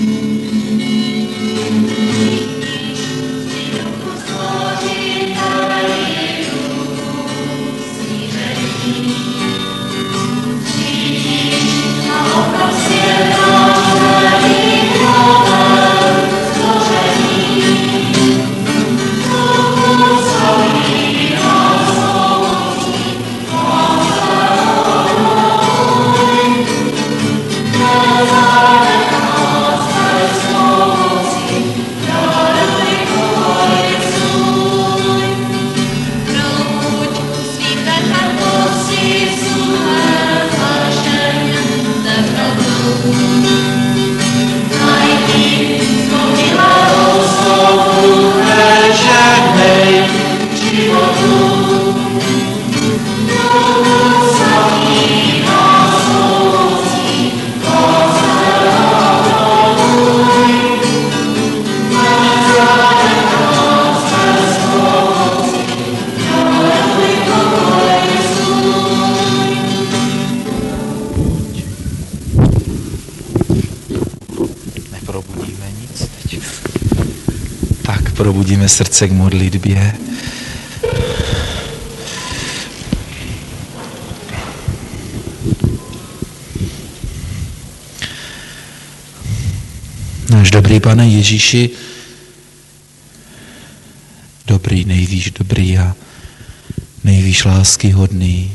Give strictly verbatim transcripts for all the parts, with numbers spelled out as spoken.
Probudíme srdce k modlitbě. Náš dobrý Pane Ježíši, dobrý, nejvíš dobrý a nejvíš láskyhodný.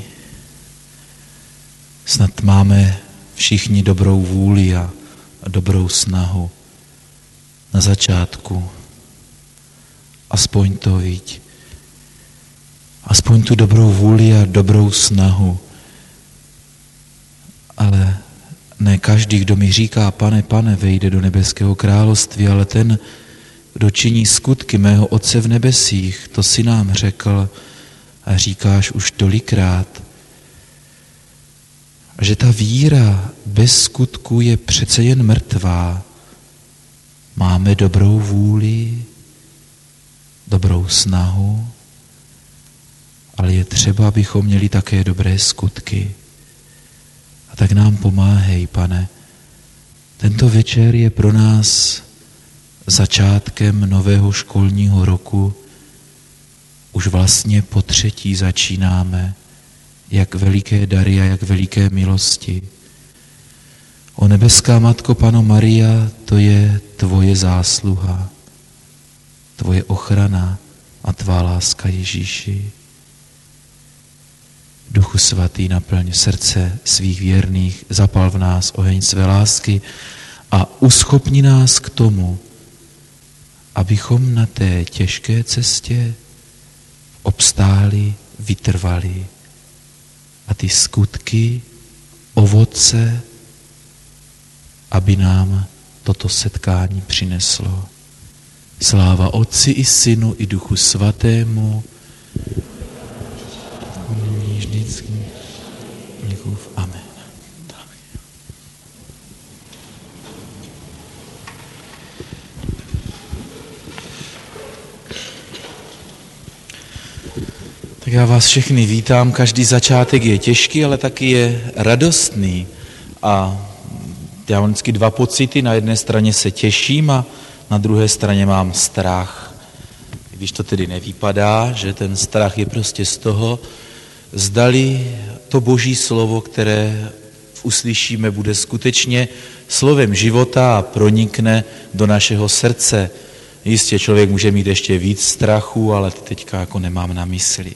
Snad máme všichni dobrou vůli a dobrou snahu na začátku. Aspoň to viď. Aspoň tu dobrou vůli a dobrou snahu. Ale ne každý, kdo mi říká, pane, pane, vejde do nebeského království, ale ten, kdo činí skutky mého Otce v nebesích, to si nám řekl a říkáš už tolikrát. Že ta víra bez skutku je přece jen mrtvá. Máme dobrou vůli, dobrou snahu, ale je třeba, abychom měli také dobré skutky. A tak nám pomáhej, Pane. Tento večer je pro nás začátkem nového školního roku. Už vlastně po třetí začínáme, jak veliké dary a jak veliké milosti. O nebeská Matko, Panno Maria, to je tvoje zásluha, tvoje ochrana a tvá láska, Ježíši. Duchu svatý, naplň srdce svých věrných, zapal v nás oheň své lásky a uschopni nás k tomu, abychom na té těžké cestě obstáli, vytrvali a ty skutky, ovoce, aby nám toto setkání přineslo. Sláva Otci i Synu i Duchu Svatému, nyní vždycky, děkuv. Amen. Tak já vás všechny vítám. Každý začátek je těžký, ale taky je radostný. A já mám vždycky dva pocity. Na jedné straně se těším a na druhé straně mám strach. Když to tedy nevypadá, že ten strach je prostě z toho, zdali to Boží slovo, které uslyšíme, bude skutečně slovem života a pronikne do našeho srdce. Jistě člověk může mít ještě víc strachu, ale to teďka jako nemám na mysli.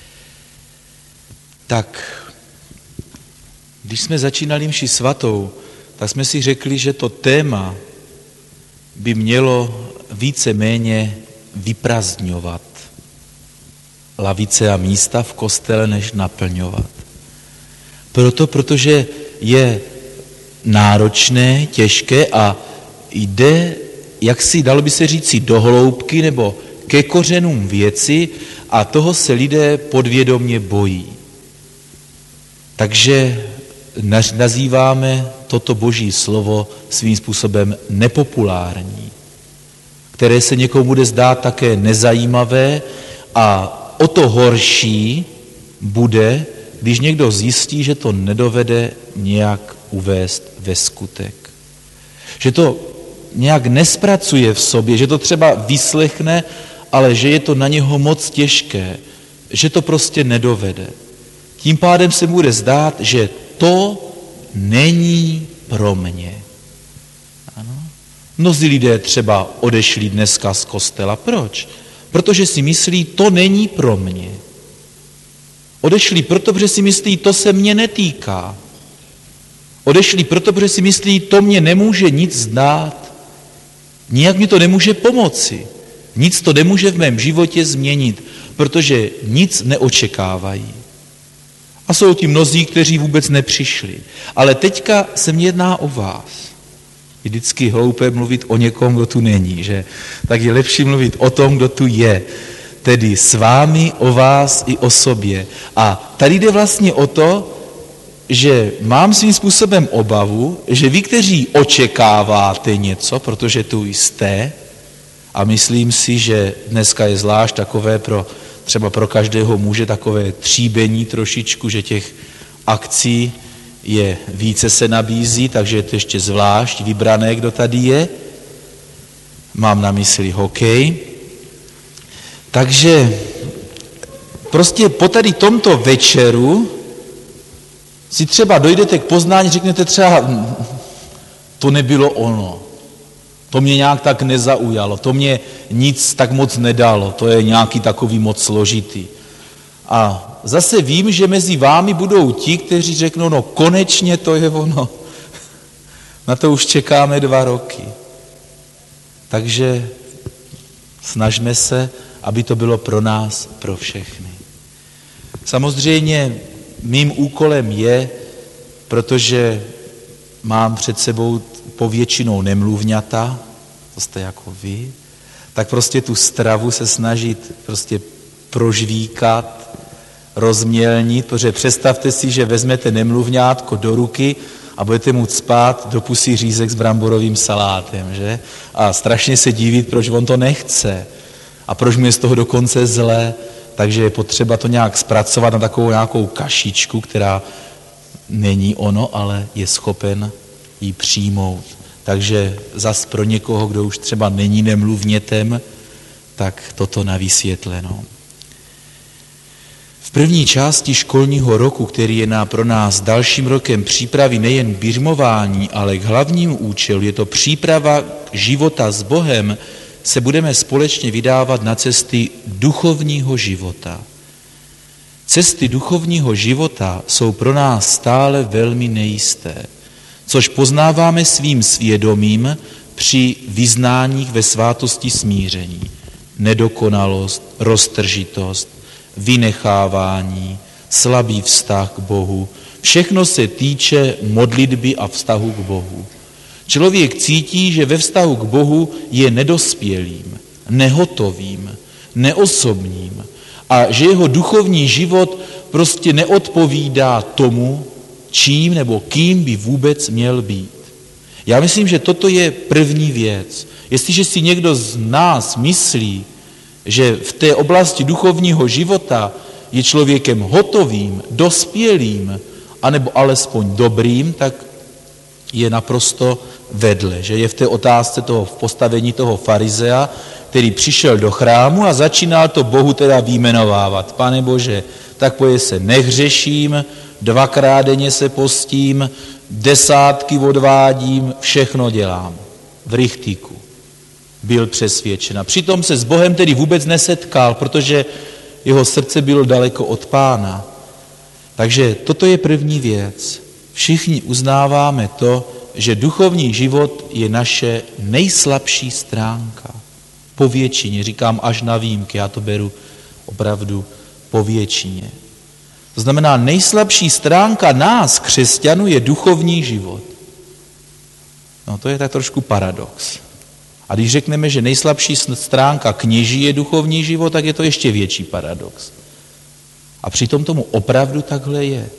Tak, když jsme začínali mši svatou, tak jsme si řekli, že to téma by mělo více-méně vyprazdňovat lavice a místa v kostele, než naplňovat. Proto, protože je náročné, těžké a jde, jak si dalo by se říci, do hloubky nebo ke kořenům věci a toho se lidé podvědomě bojí. Takže nazýváme toto Boží slovo svým způsobem nepopulární, které se někomu bude zdát také nezajímavé a o to horší bude, když někdo zjistí, že to nedovede nějak uvést ve skutek. Že to nějak nespracuje v sobě, že to třeba vyslechne, ale že je to na něho moc těžké, že to prostě nedovede. Tím pádem se bude zdát, že to není pro mě. Ano. Mnozí lidé třeba odešli dneska z kostela. Proč? Protože si myslí, to není pro mě. Odešli proto, protože si myslí, to se mě netýká. Odešli proto, protože si myslí, to mě nemůže nic dát. Nijak mi to nemůže pomoci. Nic to nemůže v mém životě změnit, protože nic neočekávají. A jsou ti mnozí, kteří vůbec nepřišli. Ale teďka se mě jedná o vás. Je vždycky hloupé mluvit o někom, kdo tu není, že? Tak je lepší mluvit o tom, kdo tu je. Tedy s vámi, o vás i o sobě. A tady jde vlastně o to, že mám svým způsobem obavu, že vy, kteří očekáváte něco, protože tu jste, a myslím si, že dneska je zvlášť takové pro, třeba pro každého muže takové tříbení trošičku, že těch akcí je více se nabízí, takže je to ještě zvlášť vybrané, kdo tady je. Mám na mysli hokej. Takže prostě po tady tomto večeru si třeba dojdete k poznání, řeknete třeba, to nebylo ono, to mě nějak tak nezaujalo, to mě nic tak moc nedalo, to je nějaký takový moc složitý. A zase vím, že mezi vámi budou ti, kteří řeknou, no konečně to je ono, na to už čekáme dva roky. Takže snažme se, aby to bylo pro nás, pro všechny. Samozřejmě mým úkolem je, protože mám před sebou povětšinou nemluvňata, to jste jako vy, tak prostě tu stravu se snažit prostě prožvíkat, rozmělnit, protože představte si, že vezmete nemluvňátko do ruky a budete mu cpát do pusy řízek s bramborovým salátem, že? A strašně se divit, proč on to nechce a proč mu je z toho dokonce zlé. Takže je potřeba to nějak zpracovat na takovou nějakou kašičku, která není ono, ale je schopen ji přijmout. Takže zas pro někoho, kdo už třeba není nemluvnětem, tak toto na vysvětleno. V první části školního roku, který je na pro nás dalším rokem přípravy nejen k birmování, ale k hlavnímu účelu, je to příprava života s Bohem, se budeme společně vydávat na cesty duchovního života. Cesty duchovního života jsou pro nás stále velmi nejisté, což poznáváme svým svědomím při vyznáních ve svátosti smíření. Nedokonalost, roztržitost, vynechávání, slabý vztah k Bohu. Všechno se týče modlitby a vztahu k Bohu. Člověk cítí, že ve vztahu k Bohu je nedospělým, nehotovým, neosobním a že jeho duchovní život prostě neodpovídá tomu, čím nebo kým by vůbec měl být. Já myslím, že toto je první věc. Jestliže si někdo z nás myslí, že v té oblasti duchovního života je člověkem hotovým, dospělým, anebo alespoň dobrým, tak je naprosto vedle, že je v té otázce toho, v postavení toho farizea, který přišel do chrámu a začínal to Bohu teda výjmenovávat. Pane Bože, tak poje se nehřeším, dvakrát denně se postím, desátky odvádím, všechno dělám. V rychtíku byl přesvědčen. A přitom se s Bohem tedy vůbec nesetkal, protože jeho srdce bylo daleko od Pána. Takže toto je první věc. Všichni uznáváme to, že duchovní život je naše nejslabší stránka. Po většině, říkám až na výjimky, já to beru opravdu po většině. To znamená, nejslabší stránka nás, křesťanů, je duchovní život. No to je tak trošku paradox. A když řekneme, že nejslabší stránka kněží je duchovní život, tak je to ještě větší paradox. A přitom tomu opravdu takhle je.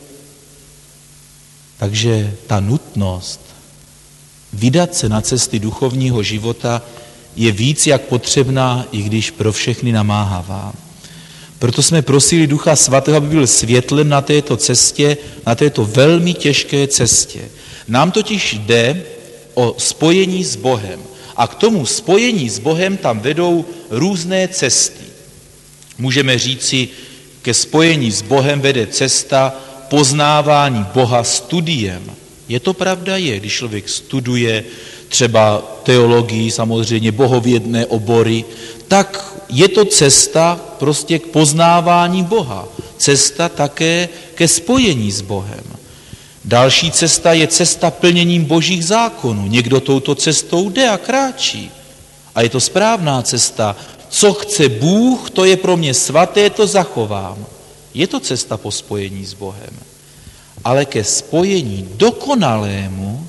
Takže ta nutnost vydat se na cesty duchovního života je víc jak potřebná, i když pro všechny namáhavá. Proto jsme prosili Ducha Svatého, aby byl světlem na této cestě, na této velmi těžké cestě. Nám totiž jde o spojení s Bohem. A k tomu spojení s Bohem tam vedou různé cesty. Můžeme říci, ke spojení s Bohem vede cesta poznávání Boha studiem. Je to pravda? Je, když člověk studuje třeba teologii, samozřejmě bohovědné obory, tak je to cesta prostě k poznávání Boha. Cesta také ke spojení s Bohem. Další cesta je cesta plněním božích zákonů. Někdo touto cestou jde a kráčí. A je to správná cesta. Co chce Bůh, to je pro mě svaté, to zachovám. Je to cesta po spojení s Bohem. Ale ke spojení dokonalému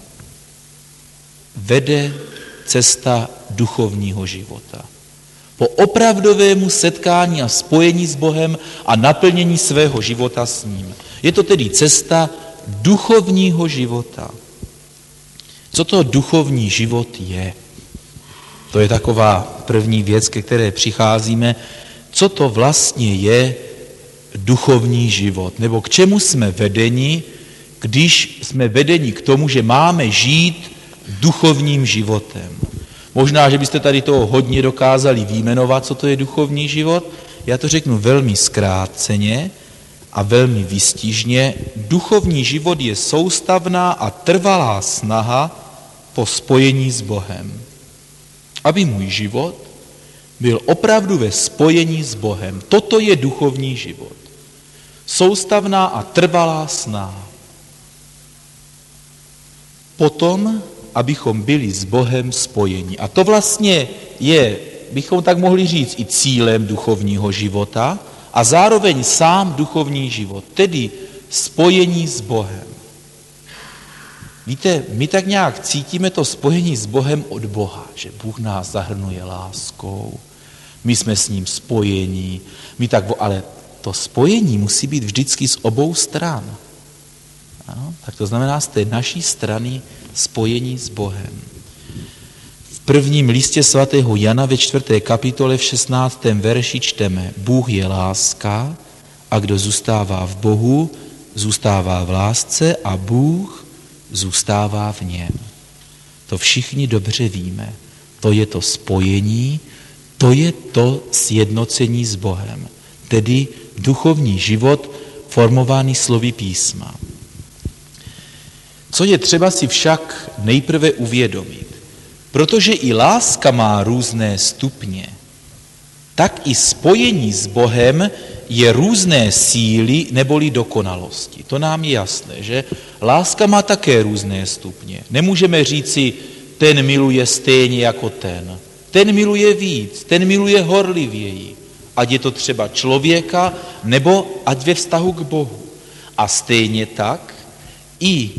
vede cesta duchovního života. Po opravdovému setkání a spojení s Bohem a naplnění svého života s ním. Je to tedy cesta duchovního života. Co to duchovní život je? To je taková první věc, ke které přicházíme. Co to vlastně je duchovní život? Nebo k čemu jsme vedeni, když jsme vedeni k tomu, že máme žít duchovním životem? Možná, že byste tady toho hodně dokázali vyjmenovat, co to je duchovní život. Já to řeknu velmi zkráceně a velmi výstižně. Duchovní život je soustavná a trvalá snaha po spojení s Bohem. Aby můj život byl opravdu ve spojení s Bohem. Toto je duchovní život. Soustavná a trvalá snaha. Potom, abychom byli s Bohem spojeni. A to vlastně je, bychom tak mohli říct, i cílem duchovního života a zároveň sám duchovní život, tedy spojení s Bohem. Víte, my tak nějak cítíme to spojení s Bohem od Boha, že Bůh nás zahrnuje láskou, my jsme s ním spojení, my tak, ale to spojení musí být vždycky z obou stran. Ano? Tak to znamená z té naší strany spojení s Bohem. V prvním listě svatého Jana ve čtvrté kapitole v šestnáctém verši čteme: Bůh je láska a kdo zůstává v Bohu, zůstává v lásce a Bůh zůstává v něm. To všichni dobře víme. To je to spojení, to je to sjednocení s Bohem, tedy duchovní život formovaný slovy písma. Co je třeba si však nejprve uvědomit, protože i láska má různé stupně, tak i spojení s Bohem je různé síly neboli dokonalosti. To nám je jasné, že láska má také různé stupně. Nemůžeme říci, ten miluje stejně jako ten. Ten miluje víc, ten miluje horlivěji. Ať je to třeba člověka, nebo ať ve vztahu k Bohu. A stejně tak i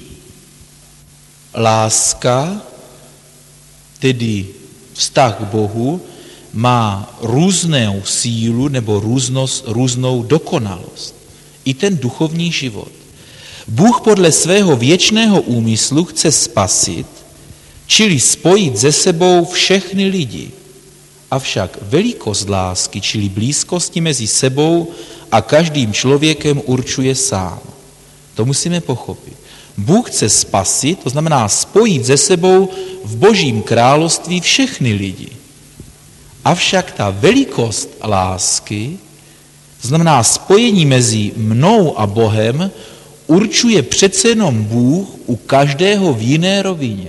láska, tedy vztah k Bohu, má různou sílu nebo různost, různou dokonalost. I ten duchovní život. Bůh podle svého věčného úmyslu chce spasit, čili spojit se sebou všechny lidi. Avšak velikost lásky, čili blízkosti mezi sebou a každým člověkem určuje sám. To musíme pochopit. Bůh chce spasit, to znamená spojit se sebou v Božím království všechny lidi. Avšak ta velikost lásky, to znamená spojení mezi mnou a Bohem, určuje přece jenom Bůh u každého v jiné rovině.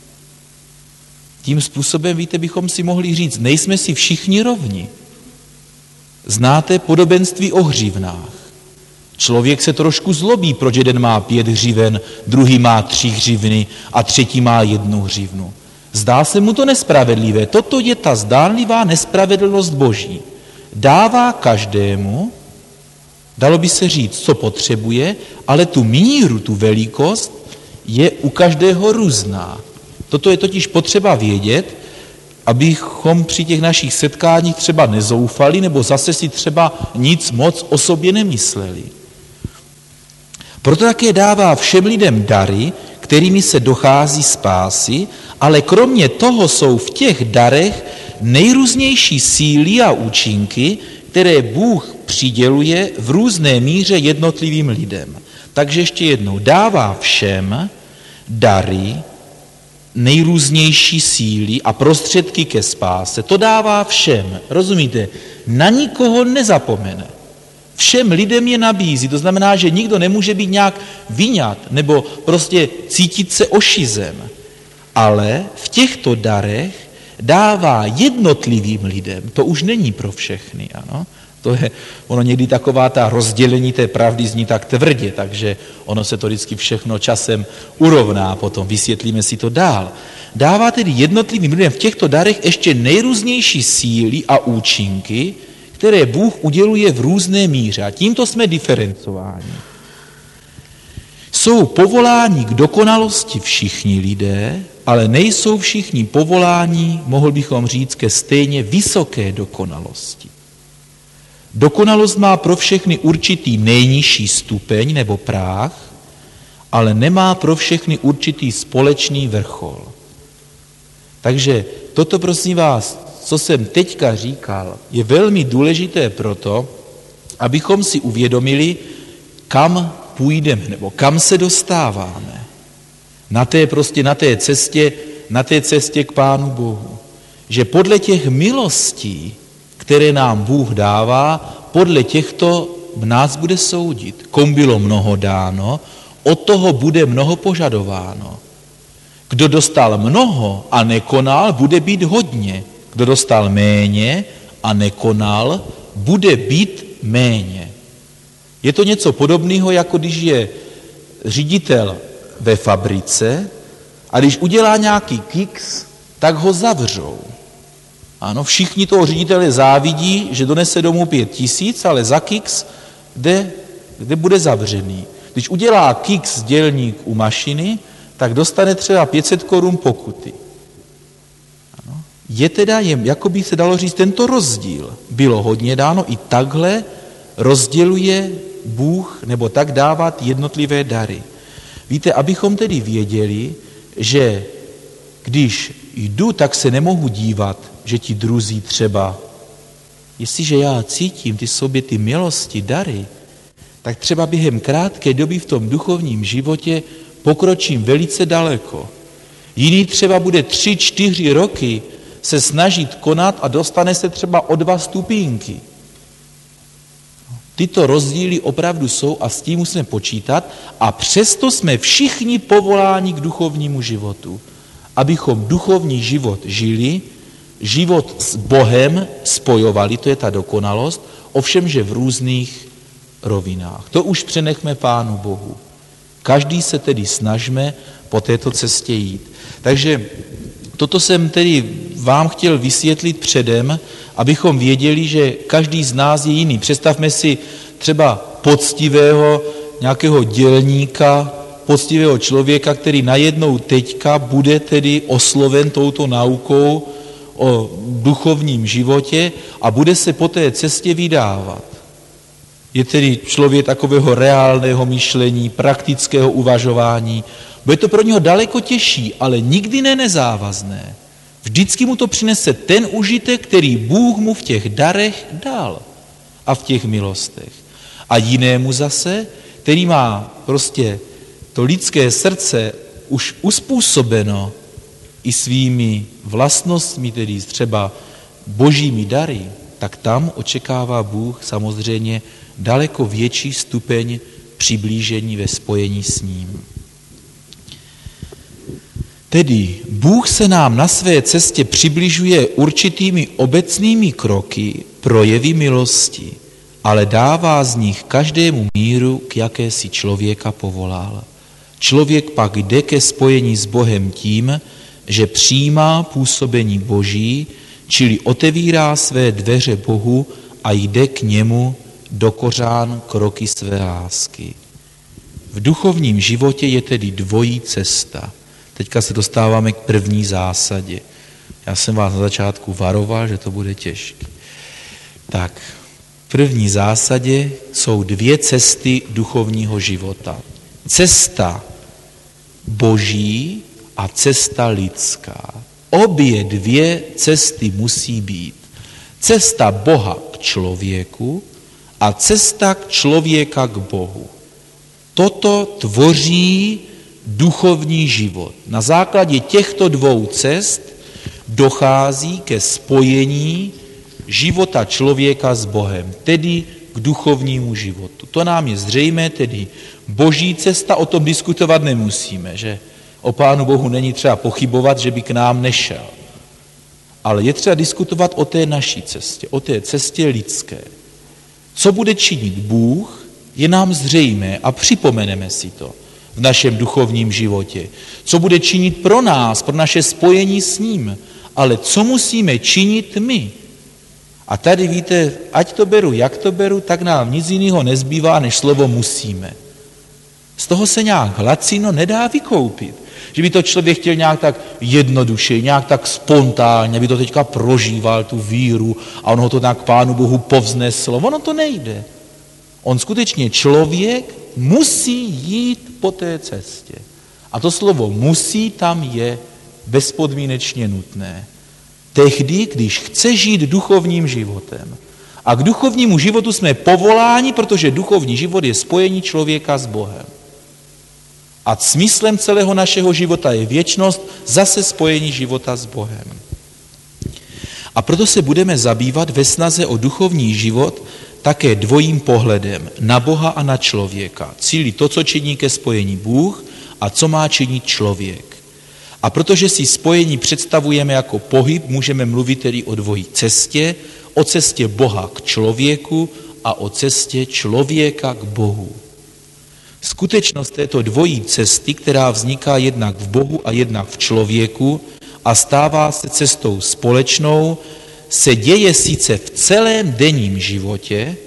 Tím způsobem, víte, bychom si mohli říct, nejsme si všichni rovni. Znáte podobenství o hřivnách. Člověk se trošku zlobí, proč jeden má pět hřiven, druhý má tři hřivny a třetí má jednu hřivnu. Zdá se mu to nespravedlivé. Toto je ta zdánlivá nespravedlnost Boží. Dává každému, dalo by se říct, co potřebuje, ale tu míru, tu velikost je u každého různá. Toto je totiž potřeba vědět, abychom při těch našich setkáních třeba nezoufali nebo zase si třeba nic moc o sobě nemysleli. Proto také dává všem lidem dary, kterými se dochází spásy, ale kromě toho jsou v těch darech nejrůznější síly a účinky, které Bůh přiděluje v různé míře jednotlivým lidem. Takže ještě jednou, dává všem dary nejrůznější síly a prostředky ke spáse. To dává všem, rozumíte? Na nikoho nezapomene. Všem lidem je nabízí, to znamená, že nikdo nemůže být nějak vyňat nebo prostě cítit se ošizen. Ale v těchto darech dává jednotlivým lidem, to už není pro všechny, ano? To je, ono někdy taková ta rozdělení té pravdy zní tak tvrdě, takže ono se to vždycky všechno časem urovná potom, vysvětlíme si to dál. Dává tedy jednotlivým lidem v těchto darech ještě nejrůznější síly a účinky, které Bůh uděluje v různé míře. A tímto jsme diferencováni. Jsou povoláni k dokonalosti všichni lidé, ale nejsou všichni povoláni, mohl bychom říct, ke stejně vysoké dokonalosti. Dokonalost má pro všechny určitý nejnižší stupeň nebo práh, ale nemá pro všechny určitý společný vrchol. Takže toto, prosím vás, co jsem teďka říkal, je velmi důležité proto, abychom si uvědomili, kam půjdeme, nebo kam se dostáváme. Na té prostě, na té cestě, na té cestě k Pánu Bohu. Že podle těch milostí, které nám Bůh dává, podle těchto nás bude soudit. Komu bylo mnoho dáno, od toho bude mnoho požadováno. Kdo dostal mnoho a nekonal, bude být hodně. Kdo dostal méně a nekonal, bude být méně. Je to něco podobného, jako když je ředitel ve fabrice a když udělá nějaký kiks, tak ho zavřou. Ano, všichni toho ředitele závidí, že donese domů pět tisíc, ale za kiks, kde, kde bude zavřený. Když udělá kiks dělník u mašiny, tak dostane třeba pět set korun pokuty. Ano. Je teda, jen, jako by se dalo říct, tento rozdíl. Bylo hodně dáno, i takhle rozděluje Bůh, nebo tak dávat jednotlivé dary. Víte, abychom tedy věděli, že když jdu, tak se nemohu dívat, že ti druzí třeba, jestliže já cítím ty sobě ty milosti, dary, tak třeba během krátké doby v tom duchovním životě pokročím velice daleko. Jiný třeba bude tři, čtyři roky se snažit konat a dostane se třeba o dva stupínky. Tyto rozdíly opravdu jsou a s tím musíme počítat a přesto jsme všichni povoláni k duchovnímu životu. Abychom duchovní život žili, život s Bohem spojovali, to je ta dokonalost, ovšem, že v různých rovinách. To už přenechme Pánu Bohu. Každý se tedy snažme po této cestě jít. Takže toto jsem tedy vám chtěl vysvětlit předem, abychom věděli, že každý z nás je jiný. Představme si třeba poctivého nějakého dělníka, poctivého člověka, který najednou teďka bude tedy osloven touto naukou o duchovním životě a bude se po té cestě vydávat. Je tedy člověk takového reálného myšlení, praktického uvažování. Bude to pro něho daleko těžší, ale nikdy ne nezávazné. Vždycky mu to přinese ten užitek, který Bůh mu v těch darech dal a v těch milostech. A jinému zase, který má prostě to lidské srdce už uspůsobeno i svými vlastnostmi, tedy třeba božími dary, tak tam očekává Bůh samozřejmě daleko větší stupeň přiblížení ve spojení s ním. Tedy Bůh se nám na své cestě přibližuje určitými obecnými kroky, projevy milosti, ale dává z nich každému míru, k jaké si člověka povolal. Člověk pak jde ke spojení s Bohem tím, že přijímá působení Boží, čili otevírá své dveře Bohu a jde k němu do kořán kroky své lásky. V duchovním životě je tedy dvojí cesta. Teďka se dostáváme k první zásadě. Já jsem vás na začátku varoval, že to bude těžké. Tak, v první zásadě jsou dvě cesty duchovního života. Cesta Boží a cesta lidská. Obě dvě cesty musí být. Cesta Boha k člověku a cesta k člověka k Bohu. Toto tvoří duchovní život. Na základě těchto dvou cest dochází ke spojení života člověka s Bohem, tedy k duchovnímu životu. To nám je zřejmé, tedy boží cesta, o tom diskutovat nemusíme, že o Pánu Bohu není třeba pochybovat, že by k nám nešel. Ale je třeba diskutovat o té naší cestě, o té cestě lidské. Co bude činit Bůh, je nám zřejmé a připomeneme si to v našem duchovním životě. Co bude činit pro nás, pro naše spojení s ním, ale co musíme činit my. A tady víte, ať to beru, jak to beru, tak nám nic jiného nezbývá, než slovo musíme. Z toho se nějak lacino nedá vykoupit. Že by to člověk chtěl nějak tak jednoduše, nějak tak spontánně, by to teďka prožíval, tu víru, a on ho to tak Pánu Bohu povzneslo. Ono to nejde. On skutečně člověk musí jít po té cestě. A to slovo musí tam je bezpodmínečně nutné. Tehdy, když chce žít duchovním životem. A k duchovnímu životu jsme povoláni, protože duchovní život je spojení člověka s Bohem. A smyslem celého našeho života je věčnost, zase spojení života s Bohem. A proto se budeme zabývat ve snaze o duchovní život také dvojím pohledem na Boha a na člověka. Cílí to, co činí ke spojení Bůh a co má činit člověk. A protože si spojení představujeme jako pohyb, můžeme mluvit tedy o dvojí cestě, o cestě Boha k člověku a o cestě člověka k Bohu. Skutečnost této dvojí cesty, která vzniká jednak v Bohu a jednak v člověku a stává se cestou společnou, se děje sice v celém denním životě,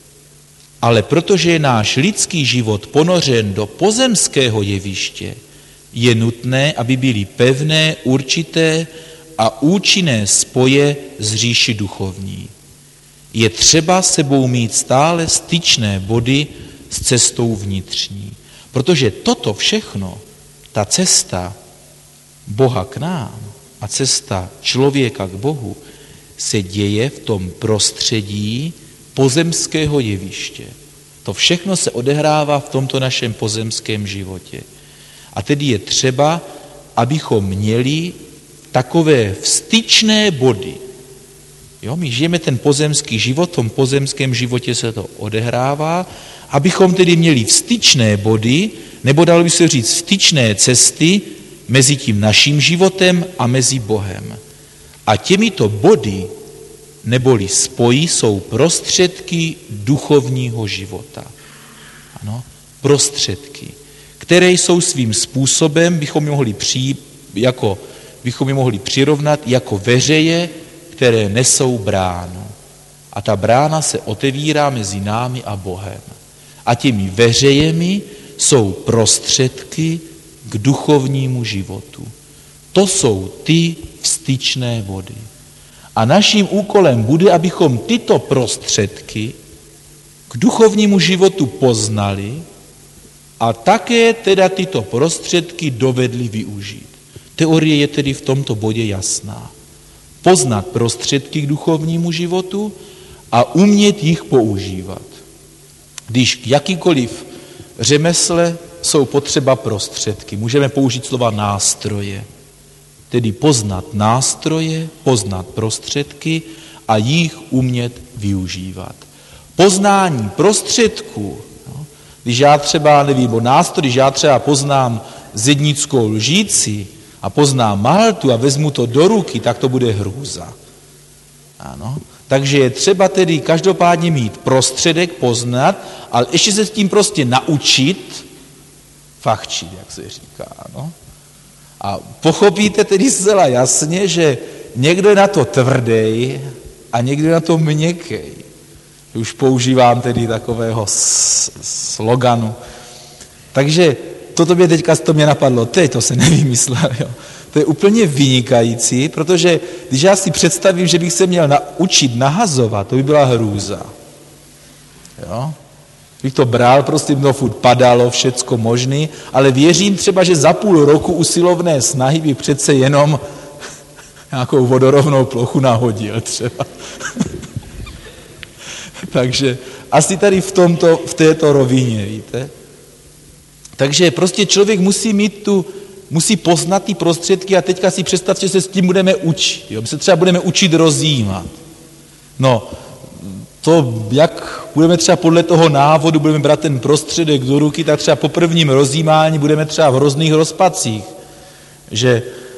ale protože je náš lidský život ponořen do pozemského jeviště, je nutné, aby byly pevné, určité a účinné spoje z říši duchovní. Je třeba sebou mít stále styčné body s cestou vnitřní. Protože toto všechno, ta cesta Boha k nám a cesta člověka k Bohu, se děje v tom prostředí pozemského jeviště. To všechno se odehrává v tomto našem pozemském životě. A tedy je třeba, abychom měli takové vstyčné body. Jo, my žijeme ten pozemský život, v tom pozemském životě se to odehrává, abychom tedy měli vstyčné body, nebo dalo by se říct vstyčné cesty mezi tím naším životem a mezi Bohem. A těmito body, neboli spojí, jsou prostředky duchovního života. Ano, prostředky, které jsou svým způsobem, bychom je mohli, při, jako, bychom je mohli přirovnat jako veřeje, které nesou bránu. A ta brána se otevírá mezi námi a Bohem. A těmi veřejemi jsou prostředky k duchovnímu životu. To jsou ty vstyčné body. A naším úkolem bude, abychom tyto prostředky k duchovnímu životu poznali a také teda tyto prostředky dovedli využít. Teorie je tedy v tomto bodě jasná. Poznat prostředky k duchovnímu životu a umět jich používat. Když k jakýkoliv řemesle jsou potřeba prostředky, můžeme použít slova nástroje. Tedy poznat nástroje, poznat prostředky a jich umět využívat. Poznání prostředků, no, když já třeba, nevím, o nástroj, když já třeba poznám zednickou lžíci a poznám maltu a vezmu to do ruky, tak to bude hrůza. Ano. Takže je třeba tedy každopádně mít prostředek poznat, ale ještě se s tím prostě naučit fachčit, jak se říká. No. A pochopíte tedy zcela jasně, že někdo je na to tvrdý a někdo je na to měkký. Už používám tedy takového sloganu. Takže toto mě teďka to mě napadlo, teď to se nevymyslel, jo. To je úplně vynikající, protože když já si představím, že bych se měl naučit nahazovat, to by byla hrůza. Jo? Bych to bral, prostě mnou furt padalo, všecko možný, ale věřím třeba, že za půl roku usilovné snahy by přece jenom nějakou vodorovnou plochu nahodil třeba. Takže asi tady v, tomto, v této rovině, víte. Takže prostě člověk musí mít tu, musí poznat ty prostředky a teďka si představ, že se s tím budeme učit. Jo? My se třeba budeme učit rozjímat. No, to, jak budeme třeba podle toho návodu, budeme brát ten prostředek do ruky, tak třeba po prvním rozjímání budeme třeba v hrozných rozpacích, že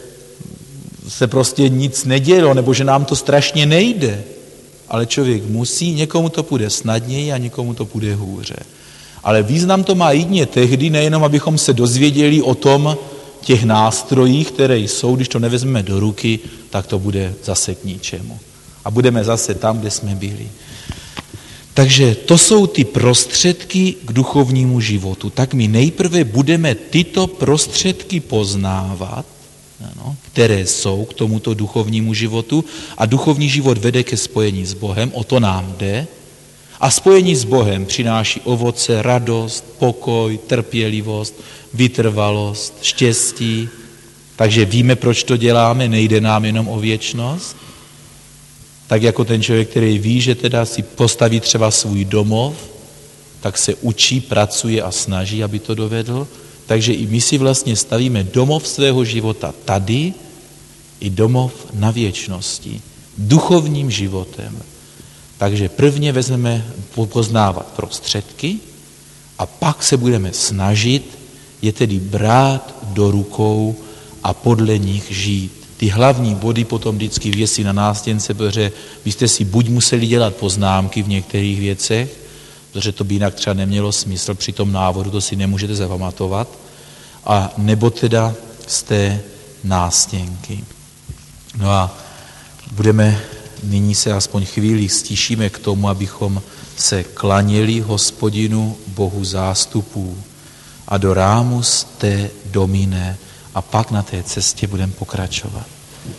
se prostě nic nedělo, nebo že nám to strašně nejde. Ale člověk musí, někomu to půjde snadněji a někomu to půjde hůře. Ale význam to má jedině tehdy, nejenom abychom se dozvěděli o tom těch nástrojích, které jsou, když to nevezmeme do ruky, tak to bude zase k ničemu. A budeme zase tam, kde jsme byli. Takže to jsou ty prostředky k duchovnímu životu. Tak my nejprve budeme tyto prostředky poznávat, ano, které jsou k tomuto duchovnímu životu, a duchovní život vede ke spojení s Bohem, o to nám jde. A spojení s Bohem přináší ovoce, radost, pokoj, trpělivost, vytrvalost, štěstí. Takže víme, proč to děláme, nejde nám jenom o věčnost. Tak jako ten člověk, který ví, že teda si postaví třeba svůj domov, tak se učí, pracuje a snaží, aby to dovedl. Takže i my si vlastně stavíme domov svého života tady i domov na věčnosti, duchovním životem. Takže prvně vezmeme poznávat prostředky a pak se budeme snažit je tedy brát do rukou a podle nich žít. Ty hlavní body potom vždycky věsí na nástěnce, protože vy jste si buď museli dělat poznámky v některých věcech, protože to by jinak třeba nemělo smysl při tom návodu, to si nemůžete zapamatovat, a nebo teda z té nástěnky. No a budeme nyní se aspoň chvíli stišíme k tomu, abychom se klaněli Hospodinu Bohu zástupů. Adoramus te Domine. A pak na té cestě budeme pokračovat.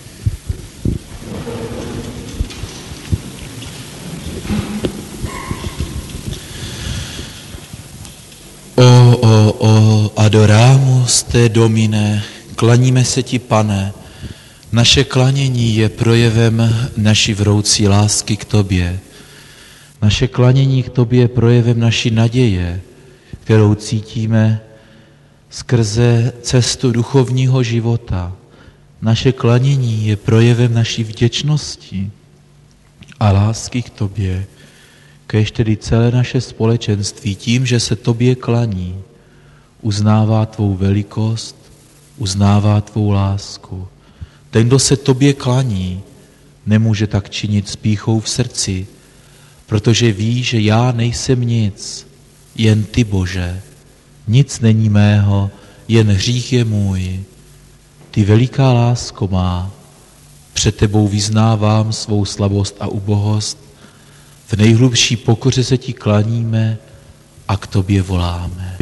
O, o, o, adoramus te Domine, klaníme se ti, Pane. Naše klanění je projevem naší vroucí lásky k tobě. Naše klanění k tobě je projevem naší naděje, kterou cítíme skrze cestu duchovního života. Naše klanění je projevem naší vděčnosti a lásky k tobě, kéž tedy celé naše společenství tím, že se tobě klaní, uznává tvou velikost, uznává tvou lásku. Ten, kdo se tobě klaní, nemůže tak činit s pýchou v srdci, protože ví, že já nejsem nic, jen ty, Bože. Nic není mého, jen hřích je můj. Ty veliká lásko má, před tebou vyznávám svou slabost a ubohost, v nejhlubší pokoře se ti klaníme a k tobě voláme.